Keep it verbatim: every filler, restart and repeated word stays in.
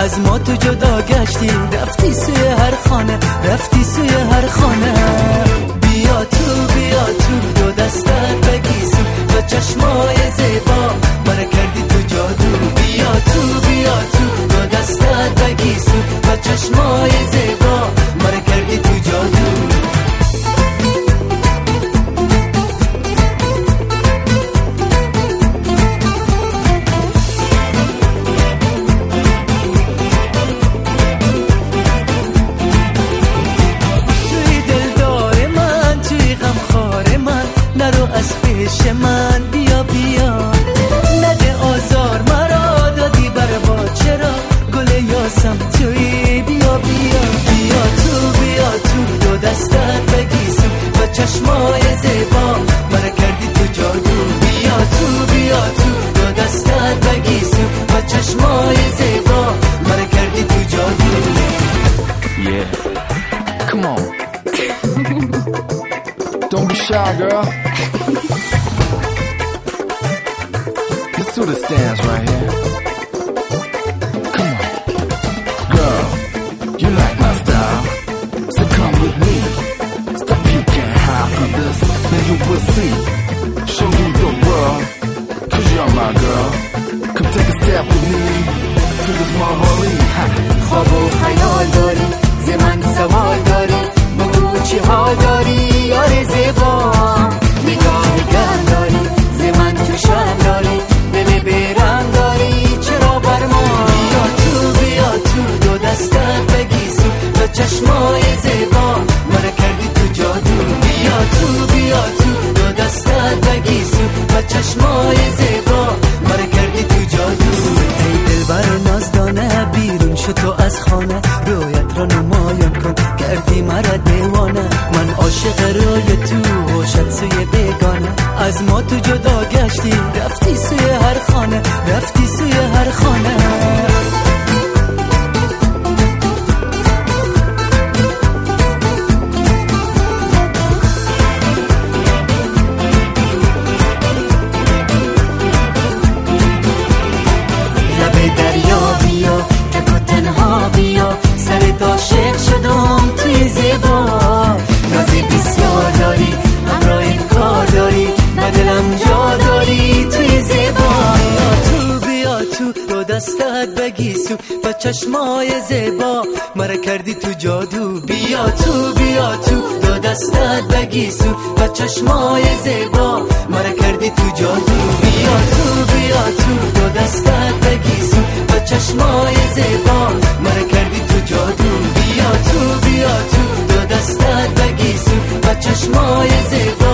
از ما تو جدا گشتی، رفتی سوی هر خانه، رفتی سوی هر خانه. بیا تو بیا تو دو دستت بگیسو، با چشمای زیبا منو کردی تو جادو. بیا تو بیا تو دو دستت بگیسو، با چشمای زیبا منو کردی تو جادو. از پیش من بیا بیا، نده آزار مرا دادی برباد، چرا گل یاسم توی. بیا بیا بیا تو بیا تو دو دستت بگیسو، با چشمای زیبا منو کردی تو جادو. بیا تو بیا تو دو دستت بگیسو، با چشمای زیبا منو کردی تو جادو. Yeah, come on. Don't be shy, girl. Let's do this dance right here. Come on. Girl, you like my style, so come with me. Stop, you can't hide from this, then you will see. Show you the world, cause you're my girl. Come take a step with me to this Mahali. خواب و خیال داری، زی من سوال داری، بگو چی حال داری یار زیبا. نگاه گرم داری، زی من تو شرم داری، دل بیرم داری چرا بر ما. بیا تو بیا تو دو دستت بگیسو، با چشمای زیبا منو کردی تو جادو. بیا تو بیا تو دو دستت بگیسو، با چشمای زیبا منو کردی تو جادو. ای دلبر نازدانه بیرون شو تو از خانه، رویت را نمایان کن کردی مرا دیوانه. من عاشق روی تو باشد سوی بیگانه، از ما تو جدا گشتی، رفتی سوی هر خانه، رفتی سوی هر خانه. لب دریا بیا تک و تنها بیا، سر عاشق شدم توی زیبا. نازی بسیار داری، همراه این کار داری، بدلم جا داری توی زیبا. بیا تو بیا تو دو دستت بگیسو، با چشمای زیبا مرا کردی تو جادو. بیا تو بیا تو دو دستت بگیسو، با چشمای زیبا مرا کردی تو جادو. بیا تو بیا تو دو دستت بگیسو، با چشمای زیبا مرا کردی تو جادو. بیا تو بیا تو دو دستت بگیسو، با چشمای زیبا